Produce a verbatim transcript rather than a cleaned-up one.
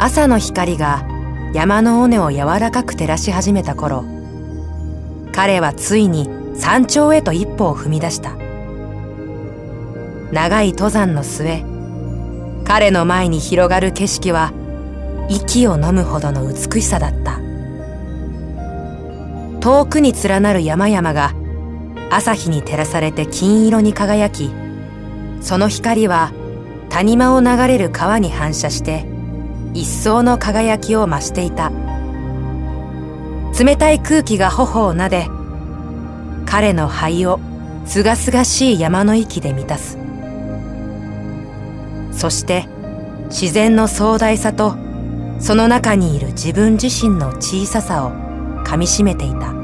朝の光が山の尾根を柔らかく照らし始めた頃、彼はついに山頂へと一歩を踏み出した。長い登山の末、彼の前に広がる景色は息を飲むほどの美しさだった。遠くに連なる山々が朝日に照らされて金色に輝き、その光は谷間を流れる川に反射して一層の輝きを増していた。冷たい空気が頬をなで、彼の肺をすがすがしい山の息で満たす。そして自然の壮大さとその中にいる自分自身の小ささをかみしめていた。